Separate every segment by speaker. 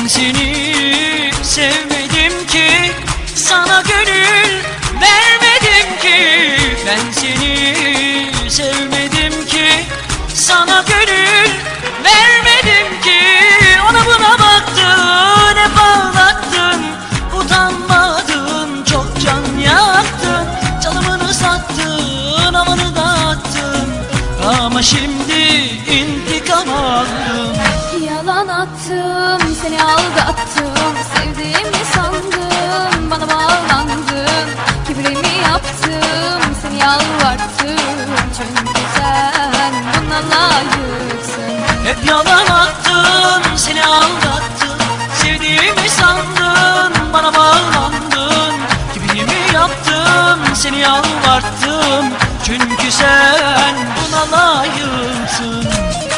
Speaker 1: Ben seni sevmedim ki, sana gönül vermedim ki. Ben seni sevmedim ki, sana gönül vermedim ki. Ona buna baktın, hep ağlattın, utanmadın, çok can yaktın. Canımını sattın, amanı dağıttın, ama şimdi intikam aldım.
Speaker 2: Yalan attım, seni aldattım, sevdiğimi sandım, bana bağlandın. Kibrimi yaptım, seni yalvarttım, çünkü sen buna layıksın.
Speaker 1: Hep yalan attın, seni aldattın, sevdiğimi sandın, bana bağlandın. Kibrimi yaptım, seni yalvarttım, çünkü sen buna layıksın.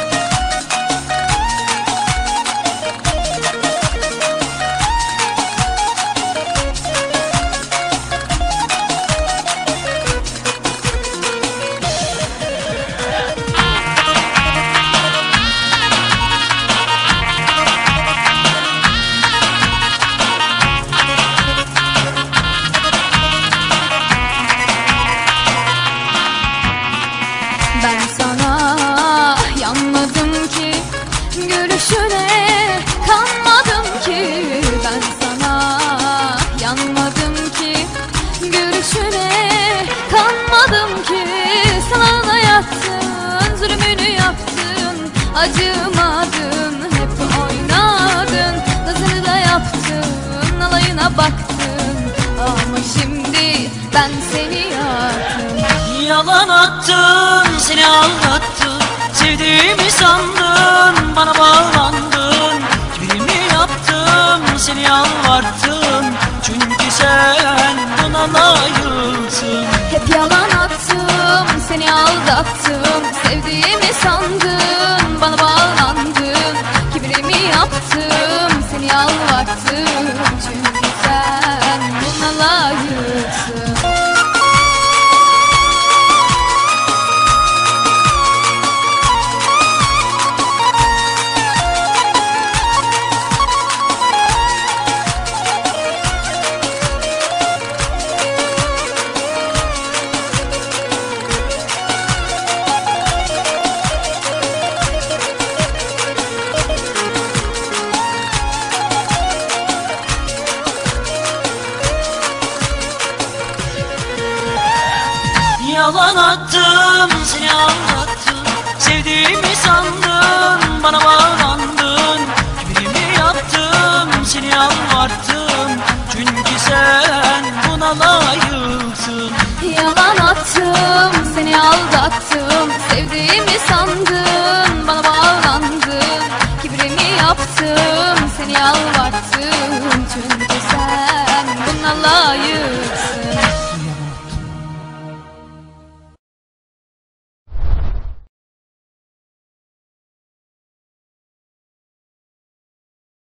Speaker 2: Ben sana yanmadım ki, gülüşüne kanmadım ki. Ben sana yanmadım ki, gülüşüne kanmadım ki. Sana da yattın, zulmünü yaptın, acımadın, hep oynadın. Nazını da yaptın, alayına baktın, ama şimdi ben seni yaktım.
Speaker 1: Yalan attın, seni aldattın, sevdiğimi sandın, bana bağlandın. Kibrimi yaptım, seni yalvarttım, çünkü sen buna layıksın.
Speaker 2: Hep yalan attım, seni aldattım, sevdiğimi sandın, bana bağlandın. Kibrimi yaptım, seni yalvarttım, çünkü sen buna layıksın.
Speaker 1: Yalan attım, seni aldattım, sevdiğimi sandın, bana bağlandın. Kibrimi yaptım, seni yalvarttım, çünkü sen buna layıksın.
Speaker 2: Yalan attım, seni aldattım, sevdiğimi sandın, bana bağlandın. Kibrimi yaptım, seni yalvarttım, çünkü sen buna layıksın.